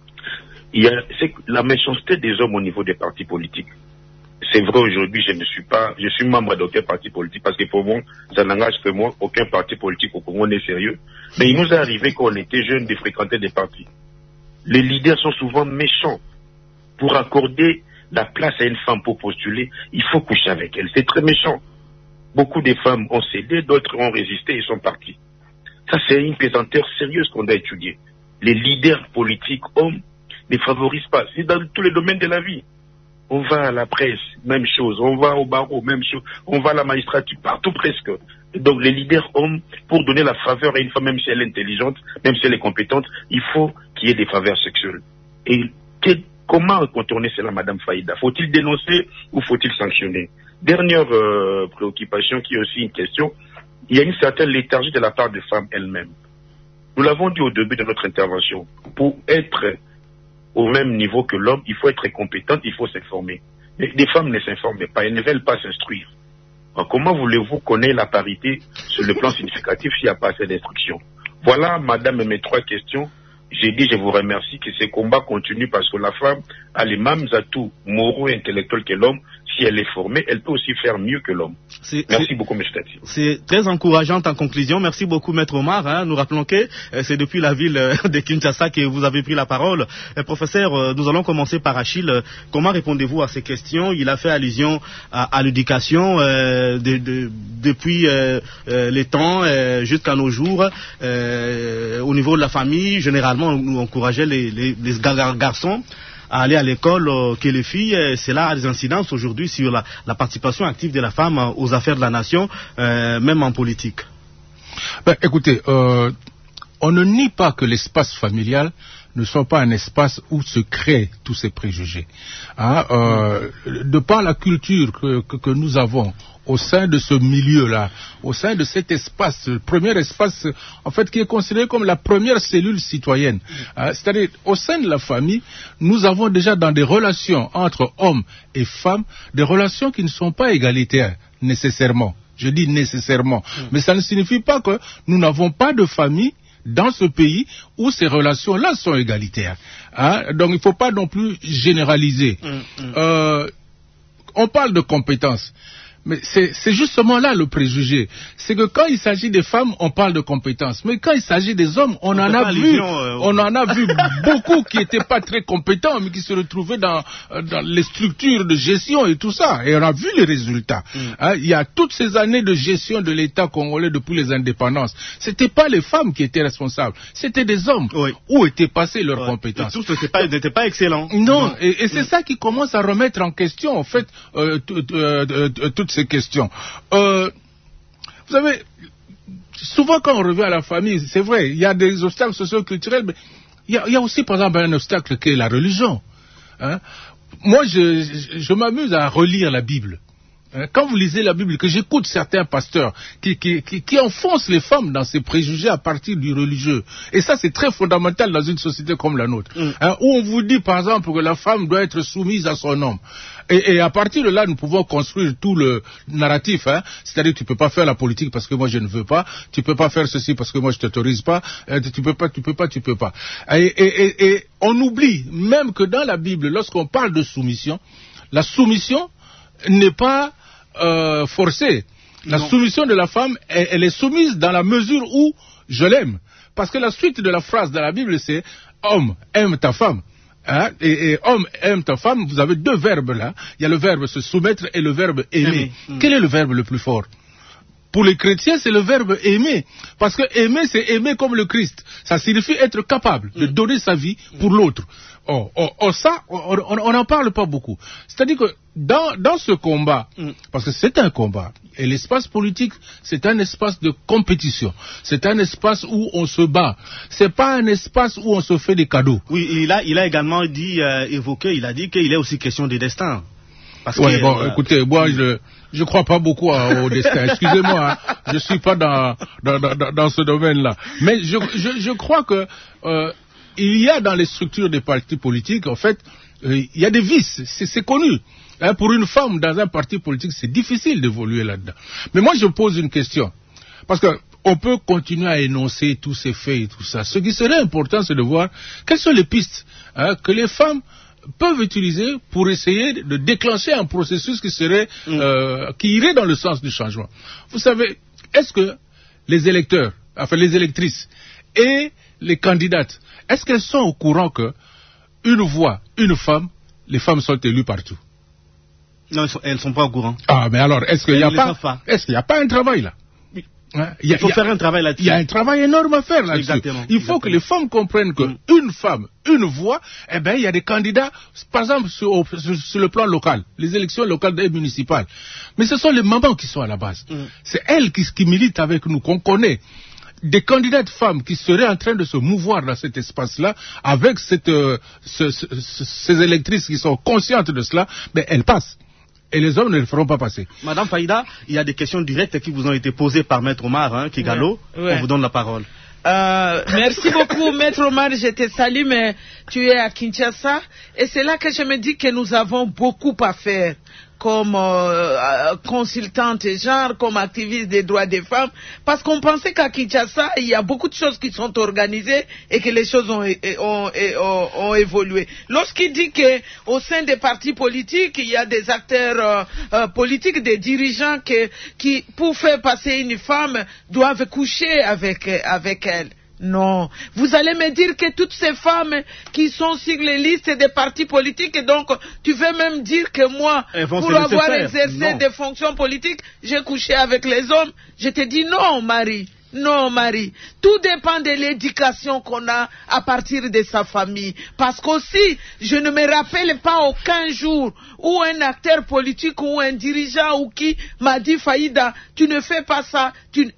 c'est la méchanceté des hommes au niveau des partis politiques. C'est vrai, aujourd'hui, je suis membre d'aucun parti politique parce que pour moi, ça n'engage que moi, aucun parti politique au Congo n'est sérieux. Mais il nous est arrivé quand on était jeunes de fréquenter des partis. Les leaders sont souvent méchants. Pour accorder la place à une femme pour postuler, il faut coucher avec elle. C'est très méchant. Beaucoup de femmes ont cédé, d'autres ont résisté et sont partis. Ça, c'est une pesanteur sérieuse qu'on doit étudier. Les leaders politiques, hommes, ne favorisent pas. C'est dans tous les domaines de la vie. On va à la presse, même chose. On va au barreau, même chose. On va à la magistrature, partout presque. Donc les leaders hommes, pour donner la faveur à une femme, même si elle est intelligente, même si elle est compétente, il faut qu'il y ait des faveurs sexuelles. Et comment contourner cela, Madame Faïda? Faut-il dénoncer ou faut-il sanctionner? Dernière préoccupation qui est aussi une question, il y a une certaine léthargie de la part des femmes elles-mêmes. Nous l'avons dit au début de notre intervention. Pour être au même niveau que l'homme, il faut être compétente, il faut s'informer. Mais les femmes ne s'informent pas, elles ne veulent pas s'instruire. Alors, comment voulez-vous connaître la parité sur le plan significatif s'il n'y a pas assez d'instruction? Voilà, madame, mes 3 questions. J'ai dit, je vous remercie que ces combats continuent parce que la femme a les mêmes atouts moraux et intellectuels que l'homme. Si elle est formée, elle peut aussi faire mieux que l'homme. Merci beaucoup, M. Tati. C'est très encourageant en conclusion. Merci beaucoup, Maître Omar. Hein. Nous rappelons que c'est depuis la ville de Kinshasa que vous avez pris la parole. Professeur, nous allons commencer par Achille. Comment répondez-vous à ces questions? Il a fait allusion à l'éducation depuis les temps jusqu'à nos jours. Au niveau de la famille, généralement, on encourageait les garçons à aller à l'école que les filles. Cela a des incidences aujourd'hui sur la participation active de la femme aux affaires de la nation, même en politique. Ben, écoutez, on ne nie pas que l'espace familial ne soit pas un espace où se créent tous ces préjugés. Hein, de par la culture que nous avons au sein de ce milieu-là, au sein de cet espace, le premier espace, en fait, qui est considéré comme la première cellule citoyenne. C'est-à-dire, au sein de la famille, nous avons déjà dans des relations entre hommes et femmes, des relations qui ne sont pas égalitaires, nécessairement. Je dis nécessairement. Mais ça ne signifie pas que nous n'avons pas de famille dans ce pays où ces relations-là sont égalitaires. Donc, il ne faut pas non plus généraliser. On parle de compétences. Mais c'est justement là le préjugé. C'est que quand il s'agit des femmes, on parle de compétences. Mais quand il s'agit des hommes, on en a vu beaucoup qui n'étaient pas très compétents, mais qui se retrouvaient dans les structures de gestion et tout ça. Et on a vu les résultats. Il y a toutes ces années de gestion de l'État congolais depuis les indépendances. C'était pas les femmes qui étaient responsables. C'était des hommes. Oui. Où étaient passées leurs compétences? Tous n'étaient pas excellents. Non. Et c'est ça qui commence à remettre en question, en fait, toutes ces questions. Vous savez, souvent quand on revient à la famille, c'est vrai, il y a des obstacles socio-culturels, mais il y a aussi, par exemple, un obstacle qui est la religion. Moi, je m'amuse à relire la Bible. quand vous lisez la Bible, que j'écoute certains pasteurs qui enfoncent les femmes dans ces préjugés à partir du religieux. Et ça, c'est très fondamental dans une société comme la nôtre. Où on vous dit, par exemple, que la femme doit être soumise à son homme. Et à partir de là, nous pouvons construire tout le narratif. C'est-à-dire, tu peux pas faire la politique parce que moi je ne veux pas. Tu peux pas faire ceci parce que moi je t'autorise pas. Tu peux pas. Et on oublie même que dans la Bible, lorsqu'on parle de soumission, la soumission n'est pas forcée. La soumission de la femme, elle est soumise dans la mesure où je l'aime. Parce que la suite de la phrase dans la Bible, c'est « Homme, aime ta femme ». Et homme aime ta femme, vous avez deux verbes là. Il y a le verbe se soumettre et le verbe aimer. Quel est le verbe le plus fort? Pour les chrétiens, c'est le verbe aimer. Parce que aimer, c'est aimer comme le Christ. Ça signifie être capable de donner sa vie pour l'autre. Ça, on n'en parle pas beaucoup. C'est-à-dire que dans ce combat, parce que c'est un combat, et l'espace politique, c'est un espace de compétition. C'est un espace où on se bat. C'est pas un espace où on se fait des cadeaux. Oui, il a également dit, il a dit qu'il est aussi question de destin. Écoutez, moi je crois pas beaucoup au destin. Excusez-moi, je suis pas dans ce domaine-là. Mais je crois que il y a dans les structures des partis politiques, en fait, il y a des vices. C'est connu. Pour une femme dans un parti politique, c'est difficile d'évoluer là-dedans. Mais moi, je pose une question. Parce que on peut continuer à énoncer tous ces faits et tout ça. Ce qui serait important, c'est de voir quelles sont les pistes que les femmes peuvent utiliser pour essayer de déclencher un processus qui irait dans le sens du changement. Vous savez, est-ce que les électeurs, enfin les électrices et les candidates, est-ce qu'elles sont au courant que une voix, une femme, les femmes sont élues partout? Non, elles ne sont pas au courant. Ah, mais alors, est-ce qu'il n'y a pas un travail là? Il faut faire un travail là-dessus. Il y a un travail énorme à faire là-dessus. Il faut que les femmes comprennent qu'une femme, une voix, il y a des candidats, par exemple, sur le plan local, les élections locales et municipales. Mais ce sont les mamans qui sont à la base. C'est elles qui militent avec nous, qu'on connaît. Des candidates femmes qui seraient en train de se mouvoir dans cet espace-là, avec ces électrices qui sont conscientes de cela, elles passent. Et les hommes ne le feront pas passer. Madame Faïda, il y a des questions directes qui vous ont été posées par Maître Omar, Kigalo. On vous donne la parole. Merci beaucoup, Maître Omar. Je te salue, mais tu es à Kinshasa. Et c'est là que je me dis que nous avons beaucoup à faire comme consultante genre, comme activiste des droits des femmes, parce qu'on pensait qu'à Kinshasa, il y a beaucoup de choses qui sont organisées et que les choses ont évolué. Lorsqu'il dit qu'au sein des partis politiques, il y a des acteurs politiques, des dirigeants qui, pour faire passer une femme, doivent coucher avec elle. Non. Vous allez me dire que toutes ces femmes qui sont sur les listes des partis politiques, et donc tu veux même dire que moi, pour avoir exercé des fonctions politiques, j'ai couché avec les hommes? Je te dis non, Marie. Non, Marie. Tout dépend de l'éducation qu'on a à partir de sa famille. Parce qu'aussi, je ne me rappelle pas aucun jour où un acteur politique ou un dirigeant ou qui m'a dit, Faïda, tu ne fais pas ça.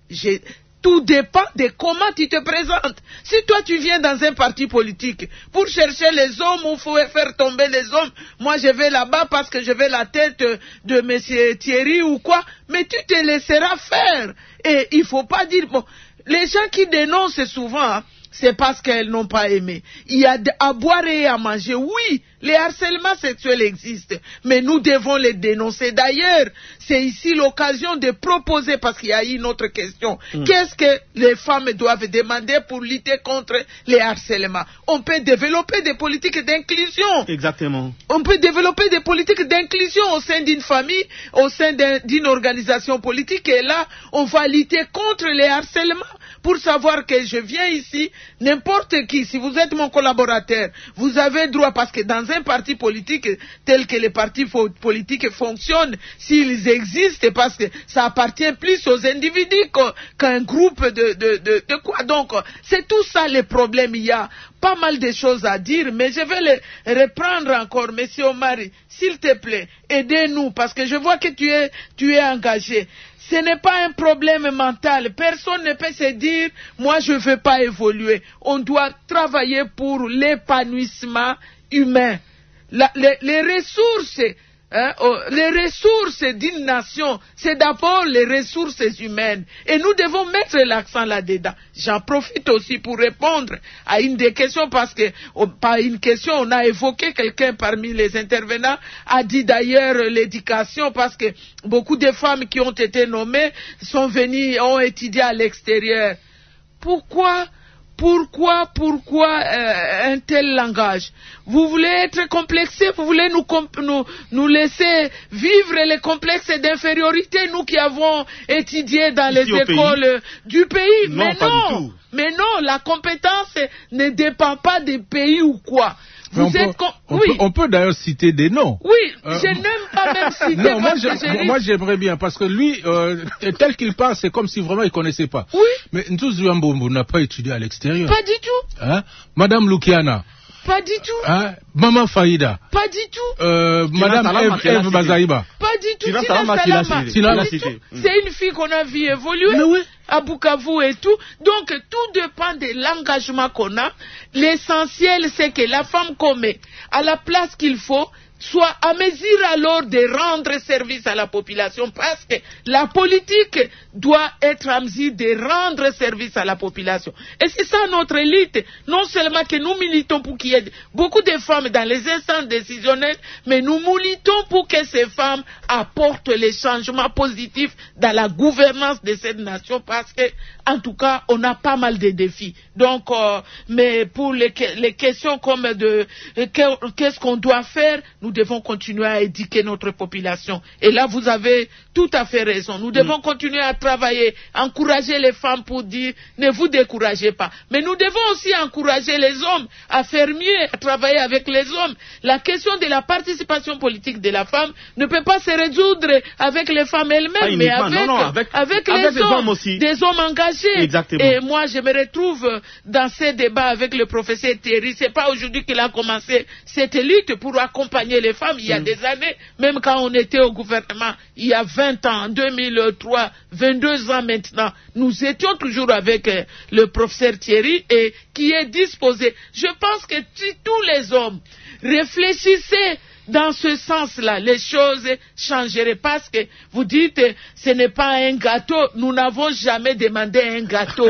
Tout dépend de comment tu te présentes. Si toi tu viens dans un parti politique pour chercher les hommes ou faire tomber les hommes, moi je vais là-bas parce que je veux la tête de monsieur Thierry ou quoi, mais tu te laisseras faire. Et il faut pas dire, les gens qui dénoncent souvent, c'est parce qu'elles n'ont pas aimé. Il y a à boire et à manger. Oui, les harcèlements sexuels existent, mais nous devons les dénoncer. D'ailleurs, c'est ici l'occasion de proposer, parce qu'il y a une autre question. Qu'est-ce que les femmes doivent demander pour lutter contre les harcèlements? On peut développer des politiques d'inclusion. Exactement. On peut développer des politiques d'inclusion au sein d'une famille, au sein d'une organisation politique, et là, on va lutter contre les harcèlements. Pour savoir que je viens ici, n'importe qui, si vous êtes mon collaborateur, vous avez droit, parce que dans un parti politique tel que les partis politiques fonctionnent, s'ils existent, parce que ça appartient plus aux individus qu'un groupe de quoi. Donc, c'est tout ça les problèmes. Il y a pas mal de choses à dire, mais je vais les reprendre encore. Monsieur Omar, s'il te plaît, aidez-nous, parce que je vois que tu es engagé. Ce n'est pas un problème mental. Personne ne peut se dire, moi je ne veux pas évoluer. On doit travailler pour l'épanouissement humain. Les ressources les ressources d'une nation, c'est d'abord les ressources humaines. Et nous devons mettre l'accent là-dedans. J'en profite aussi pour répondre à une des questions, parce que, par une question, on a évoqué, quelqu'un parmi les intervenants a dit d'ailleurs l'éducation, parce que beaucoup de femmes qui ont été nommées sont venues, ont étudié à l'extérieur. Pourquoi un tel langage? Vous voulez être complexé? Vous voulez nous laisser vivre les complexes d'infériorité, nous qui avons étudié dans les écoles du pays? Non, mais non, la compétence ne dépend pas des pays ou quoi. On peut d'ailleurs citer des noms. Oui, je n'aime pas même citer. Non, moi j'aimerais bien, parce que lui, tel qu'il parle, c'est comme si vraiment il ne connaissait pas. Oui. Mais Ntouzi Wambombo n'a pas étudié à l'extérieur. Pas du tout. Hein? Madame Lukiana. Pas du tout. Hein? Maman Faïda. Pas du tout. Madame Eve Bazaïba. Pas du tout. C'est une fille qu'on a vu évoluer. Oui. À Bukavu et tout. Donc, tout dépend de l'engagement qu'on a. L'essentiel, c'est que la femme qu'on met à la place qu'il faut soit à mesure alors de rendre service à la population, parce que la politique doit être à mesure de rendre service à la population. Et c'est ça notre élite. Non seulement que nous militons pour qu'il y ait beaucoup de femmes dans les instances décisionnelles, mais nous militons pour que ces femmes apportent les changements positifs dans la gouvernance de cette nation, parce que, en tout cas, on a pas mal de défis. Donc, mais pour les questions comme de qu'est-ce qu'on doit faire, nous devons continuer à éduquer notre population. Et là, vous avez tout à fait raison. Nous devons continuer à travailler, encourager les femmes pour dire ne vous découragez pas. Mais nous devons aussi encourager les hommes à faire mieux, à travailler avec les hommes. La question de la participation politique de la femme ne peut pas se résoudre avec les femmes elles-mêmes, mais avec les hommes aussi. Des hommes engagés. Exactement. Et moi, je me retrouve dans ces débats avec le professeur Thierry. C'est pas aujourd'hui qu'il a commencé cette lutte pour accompagner les femmes. Il y a des années, même quand on était au gouvernement, il y a 20 ans, en 2003, 22 ans maintenant, nous étions toujours avec le professeur Thierry, et qui est disposé. Je pense que si tous les hommes réfléchissaient dans ce sens-là, les choses changeraient, parce que vous dites, ce n'est pas un gâteau. Nous n'avons jamais demandé un gâteau.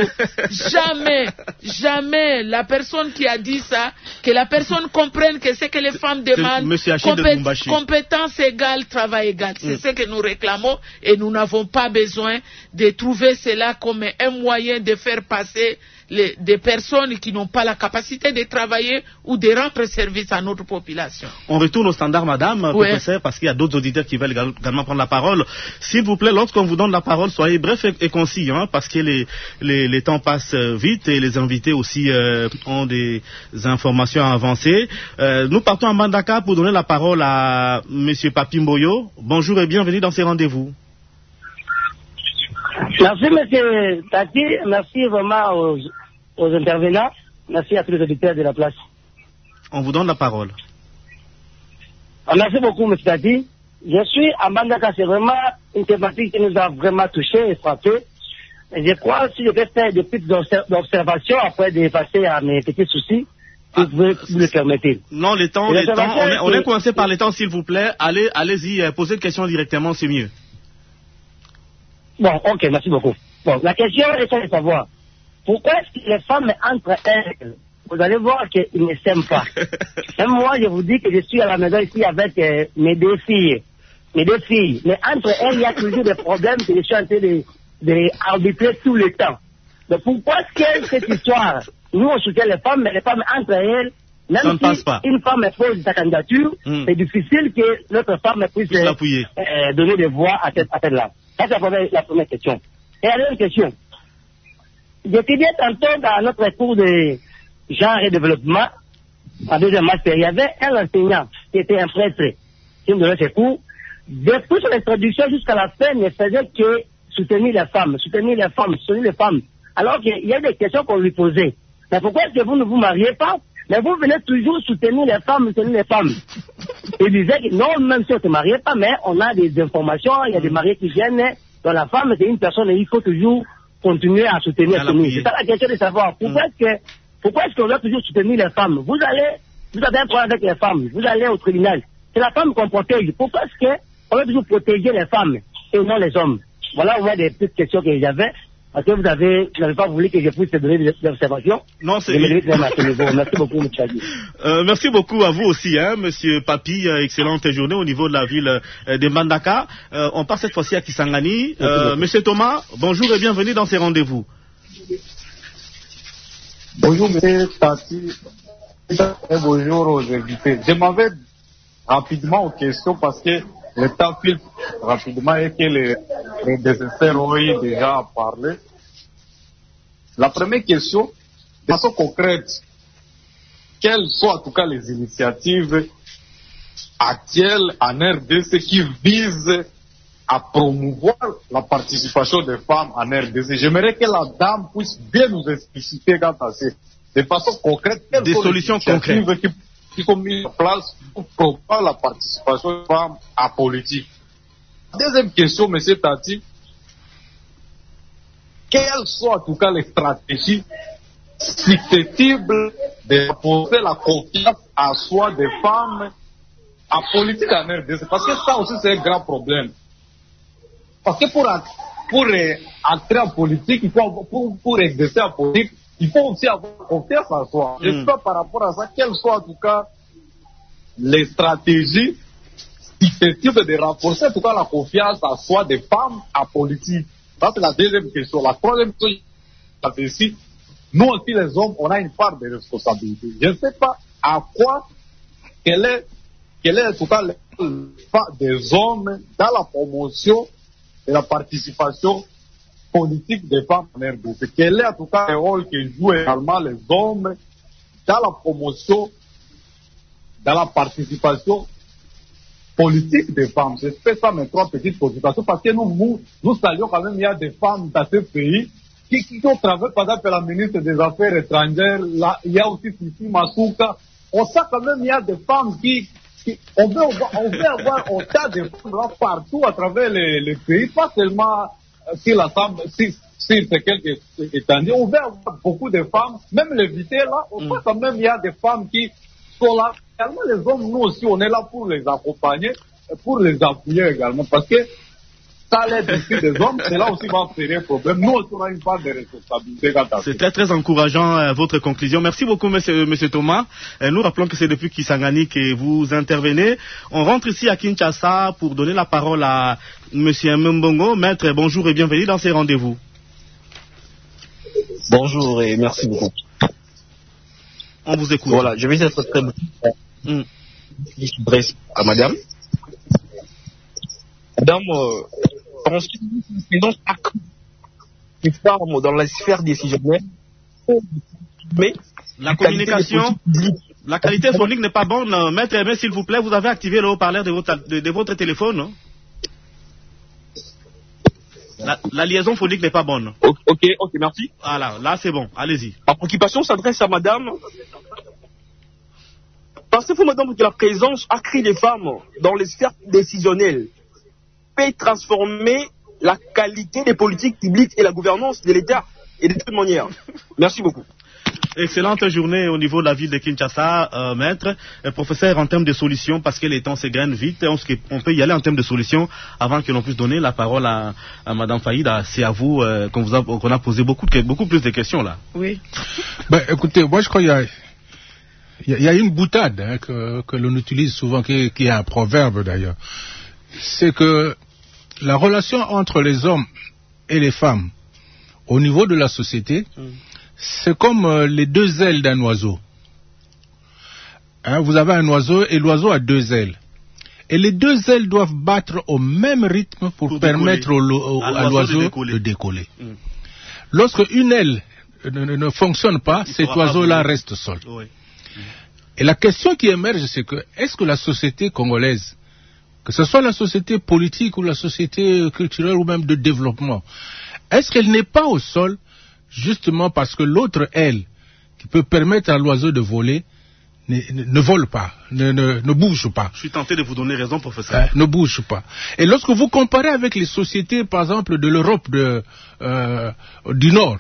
Jamais. La personne qui a dit ça, que la personne comprenne que ce que les femmes demandent, compétence égale, travail égal. C'est ce que nous réclamons, et nous n'avons pas besoin de trouver cela comme un moyen de faire passer des personnes qui n'ont pas la capacité de travailler ou de rendre service à notre population. On retourne au standard, madame, professeur, parce qu'il y a d'autres auditeurs qui veulent également prendre la parole. S'il vous plaît, lorsqu'on vous donne la parole, soyez bref et concis, parce que les temps passent vite, et les invités aussi ont des informations à avancer. Nous partons à Mbandaka pour donner la parole à monsieur Papi Mboyo. Bonjour et bienvenue dans ces rendez-vous. Merci, monsieur Tati. Merci vraiment aux intervenants. Merci à tous les auditeurs de la place. On vous donne la parole. Merci beaucoup, monsieur Tati. Je suis à Mbandaka. C'est vraiment une thématique qui nous a vraiment touché et frappé. Et je crois que si je vais faire des petites observations après de passer à mes petits soucis, si vous le permettez. Non, les temps, on est coincé par les temps, s'il vous plaît. Allez-y, posez une question directement, c'est mieux. Bon, ok, merci beaucoup. Bon, la question est de savoir, pourquoi est-ce que les femmes entre elles, vous allez voir qu'ils ne s'aiment pas. Même moi, je vous dis que je suis à la maison ici avec mes deux filles. Mais entre elles, il y a toujours des problèmes que je suis en train d'arbitrer tout le temps. Donc pourquoi est-ce que cette histoire, nous on soutient les femmes, mais les femmes entre elles, même si une femme pose sa candidature, c'est difficile que notre femme puisse donner des voix à celle-là. Ça, c'est la première question. Et la deuxième question. J'étudiais tantôt dans notre cours de genre et développement, en deuxième master, il y avait un enseignant qui était un prêtre qui me donnait ses cours. Depuis son introduction jusqu'à la fin, ne faisait que soutenir les femmes. Alors qu'il y a des questions qu'on lui posait. Mais pourquoi est-ce que vous ne vous mariez pas? Mais vous venez toujours soutenir les femmes. Il disait que non, même si on ne se mariait pas, mais on a des informations, il y a des mariés qui viennent, donc la femme c'est une personne et il faut toujours continuer à soutenir. C'est ça la question de savoir. Pourquoi est-ce qu'on doit toujours soutenir les femmes? Vous avez un problème avec les femmes, vous allez au tribunal. c'est la femme qu'on protège. Pourquoi est-ce qu'on va toujours protéger les femmes et non les hommes? Voilà au moins des petites questions que j'avais. Parce que vous n'avez pas voulu que je puisse te donner des observations. Non, c'est... Merci beaucoup, M. Chadi. Merci beaucoup à vous aussi, hein, M. Papi. Excellente journée au niveau de la ville de Mbandaka. On part cette fois-ci à Kisangani. M. Thomas, bonjour et bienvenue dans ces rendez-vous. Bonjour, M. Tati. Bonjour aux invités. Je m'avais rapidement aux questions parce que le temps file rapidement et que les nécessaires ont eu déjà parlé. La première question, de façon concrète, quelles sont en tout cas les initiatives actuelles en RDC qui visent à promouvoir la participation des femmes en RDC? J'aimerais que la dame puisse bien nous expliciter quant à ça. De façon concrète, quelles sont solutions les initiatives qui sont mises en place pour promouvoir la participation des femmes à politique. Deuxième question, M. Tati, quelles sont en tout cas les stratégies susceptibles de poser la confiance à soi des femmes en politique en RDC? Parce que ça aussi c'est un grand problème. Parce que pour entrer en politique, il faut pour exercer en politique, il faut aussi avoir confiance en soi. Je ne sais pas par rapport à ça, quelles sont en tout cas les stratégies susceptibles de renforcer en tout cas la confiance en soi des femmes en politique. Ça, c'est la deuxième question. La troisième question, c'est ici, nous aussi les hommes, on a une part de responsabilité. Je ne sais pas à quoi, quelle est en tout cas le part des hommes dans la promotion et la participation politique des femmes en RDC. Quel est en tout cas le rôle que jouent également les hommes dans la promotion, dans la participation politique des femmes? Je fais ça mes trois petites consultations parce que nous saluons quand même, il y a des femmes dans ce pays qui ont travaillé, par exemple, la ministre des Affaires étrangères, là, il y a aussi Fifi Masuka. On sait quand même, il y a des femmes on veut avoir autant de femmes là partout à travers les pays, pas seulement sur quelques étendues. On veut avoir beaucoup de femmes, même l'éviter là, on voit quand même il y a des femmes qui sont là. Également les hommes, nous aussi, on est là pour les accompagner, pour les appuyer également, parce que ça l'aide ici des hommes, c'est là aussi va faire un problème. Nous aussi, on a une part de responsabilité. C'est très très encourageant votre conclusion. Merci beaucoup, monsieur Thomas. Nous rappelons que c'est depuis Kisangani que vous intervenez. On rentre ici à Kinshasa pour donner la parole à monsieur Mbongo. Maître, bonjour et bienvenue dans ces rendez-vous. Bonjour et merci beaucoup. On vous écoute. Voilà, je vais être très bref à madame. Madame, pense que une présence accrue des femmes dans la sphère décisionnelle, mais la communication, la qualité phonique n'est pas bonne. Maître Aimé, s'il vous plaît, vous avez activé le haut-parleur de votre téléphone, non? La liaison phonique n'est pas bonne. Ok, merci. Voilà, là c'est bon, allez-y. Ma préoccupation s'adresse à madame. Pensez-vous, madame, que la présence accrue des femmes dans les sphères décisionnelles peut transformer la qualité des politiques publiques et la gouvernance de l'État et de toute manière? Merci beaucoup. Excellente journée au niveau de la ville de Kinshasa, maître. Professeur, en termes de solutions, parce que les temps s'égrènent vite, on peut y aller en termes de solutions avant que l'on puisse donner la parole à madame Faïda. C'est à vous qu'on a posé beaucoup plus de questions là. Oui. Écoutez, moi je crois qu'il y a une boutade hein, que l'on utilise souvent, qui est un proverbe d'ailleurs. C'est que la relation entre les hommes et les femmes au niveau de la société, c'est comme les deux ailes d'un oiseau. Hein, vous avez un oiseau et l'oiseau a deux ailes. Et les deux ailes doivent battre au même rythme pour permettre à l'oiseau de décoller. Lorsque une aile ne fonctionne pas, cet oiseau-là reste seul. Oui. Et la question qui émerge, c'est que est-ce que la société congolaise, que ce soit la société politique ou la société culturelle ou même de développement, est-ce qu'elle n'est pas au sol justement parce que l'autre aile qui peut permettre à l'oiseau de voler ne vole pas, ne bouge pas. Je suis tenté de vous donner raison, professeur. Ne bouge pas. Et lorsque vous comparez avec les sociétés, par exemple, de l'Europe du Nord,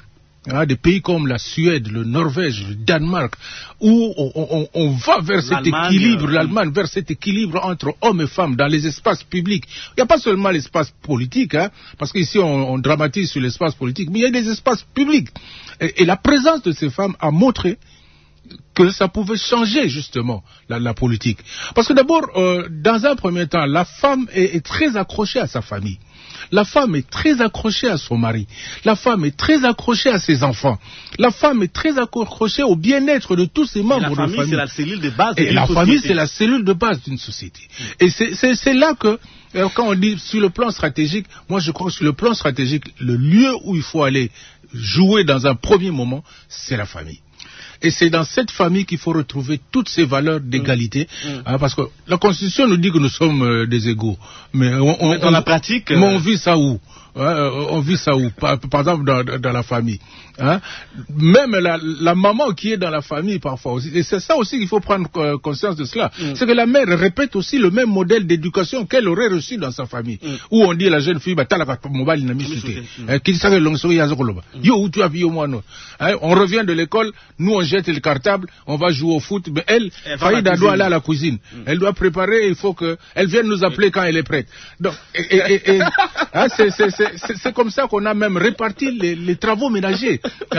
des pays comme la Suède, le Norvège, le Danemark, où on va vers cet équilibre, l'Allemagne, vers cet équilibre entre hommes et femmes dans les espaces publics. Il n'y a pas seulement l'espace politique, parce qu'ici on dramatise sur l'espace politique, mais il y a des espaces publics. Et la présence de ces femmes a montré que ça pouvait changer justement la politique. Parce que d'abord, dans un premier temps, la femme est très accrochée à sa famille. La femme est très accrochée à son mari. La femme est très accrochée à ses enfants. La femme est très accrochée au bien-être de tous ses membres de famille. C'est la cellule de base. Et la famille, c'est la cellule de base d'une société. Et c'est là que, quand on dit sur le plan stratégique, moi je crois que sur le plan stratégique, le lieu où il faut aller jouer dans un premier moment, c'est la famille. Et c'est dans cette famille qu'il faut retrouver toutes ces valeurs d'égalité, parce que la Constitution nous dit que nous sommes des égaux, mais dans la pratique, mais on vit ça où? On vit ça où? Par exemple dans la famille. Même la maman qui est dans la famille parfois aussi, et c'est ça aussi qu'il faut prendre conscience de cela, c'est que la mère répète aussi le même modèle d'éducation qu'elle aurait reçu dans sa famille, où on dit à la jeune fille, on revient de l'école, nous on jette le cartable, on va jouer au foot, mais elle Faïda doit aller à la cuisine, elle doit préparer, il faut qu'elle vienne nous appeler quand elle est prête. Donc, c'est comme ça qu'on a même réparti les travaux ménagers.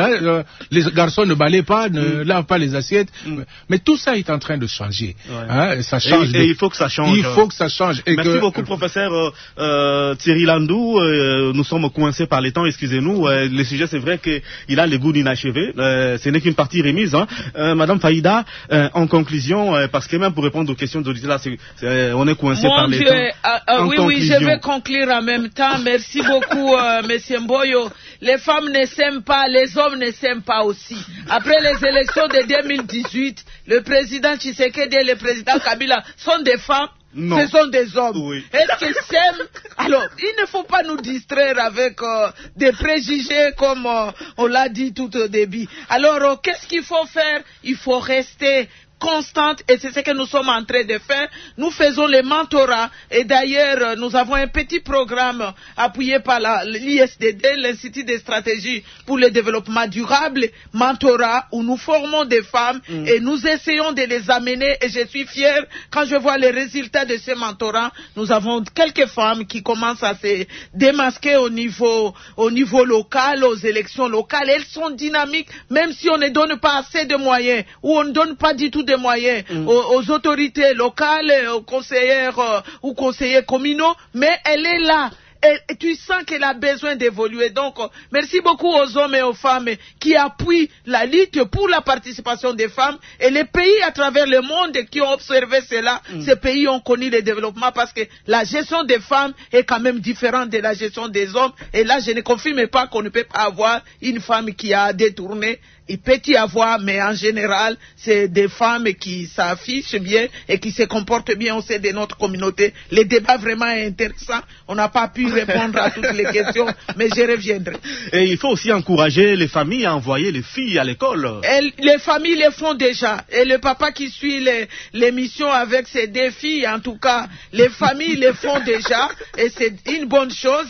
Les garçons ne balaient pas, ne lavent pas les assiettes, mais tout ça est en train de changer. Ça change. Et il faut que ça change. Il faut que ça change. Merci beaucoup, professeur Thierry Landou. Nous sommes coincés par les temps, excusez-nous. Le sujet, c'est vrai qu'il a le goût d'inachevé. Ce n'est qu'une partie remise. Madame Faïda, en conclusion, parce que même pour répondre aux questions d'auditeurs, on est coincé par les temps. Oui, je vais conclure en même temps. Merci beaucoup, Monsieur Mboyo. Les femmes ne s'aiment pas, les hommes ne s'aiment pas aussi. Après les élections de 2018, le président Tshisekedi et le président Kabila sont des femmes. Non. Ce sont des hommes. Oui. Est-ce qu'ils s'aiment? Alors, il ne faut pas nous distraire avec des préjugés comme on l'a dit tout au début. Alors, qu'est-ce qu'il faut faire? Il faut rester constante, et c'est ce que nous sommes en train de faire. Nous faisons les mentorats, et d'ailleurs nous avons un petit programme appuyé par l'ISDD, l'Institut de stratégie pour le développement durable, mentorat, où nous formons des femmes et nous essayons de les amener, et je suis fier quand je vois les résultats de ces mentorats. Nous avons quelques femmes qui commencent à se démasquer au niveau local, aux élections locales. Elles sont dynamiques, même si on ne donne pas assez de moyens, ou on ne donne pas du tout des moyens aux autorités locales, aux conseillères ou conseillers communaux, mais elle est là. Et tu sens qu'elle a besoin d'évoluer. Donc, merci beaucoup aux hommes et aux femmes qui appuient la lutte pour la participation des femmes. Et les pays à travers le monde qui ont observé cela, ces pays ont connu le développement, parce que la gestion des femmes est quand même différente de la gestion des hommes. Et là, je ne confirme pas qu'on ne peut pas avoir une femme qui a détourné. Il peut y avoir, mais en général, c'est des femmes qui s'affichent bien et qui se comportent bien au sein de notre communauté. Le débat vraiment est intéressant. On n'a pas pu répondre à toutes les questions, mais je reviendrai. Et il faut aussi encourager les familles à envoyer les filles à l'école. Les familles le font déjà. Et le papa qui suit l'émission avec ses défis, en tout cas, les familles le font déjà. Et c'est une bonne chose.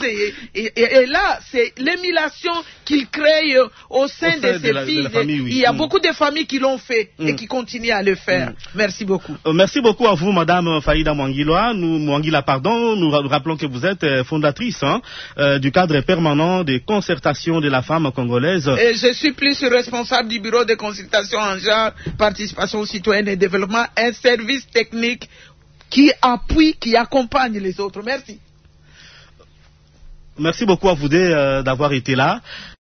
Et là, c'est l'émulation qu'il crée au sein de ces filles. Famille, oui. Il y a beaucoup de familles qui l'ont fait et qui continuent à le faire. Merci beaucoup. Merci beaucoup à vous, Madame Faïda Mwangila. Nous rappelons que vous êtes fondatrice du cadre permanent de concertation de la femme congolaise. Et je suis plus responsable du bureau de consultation en genre, participation citoyenne et développement, un service technique qui appuie, qui accompagne les autres. Merci. Merci beaucoup à vous deux d'avoir été là.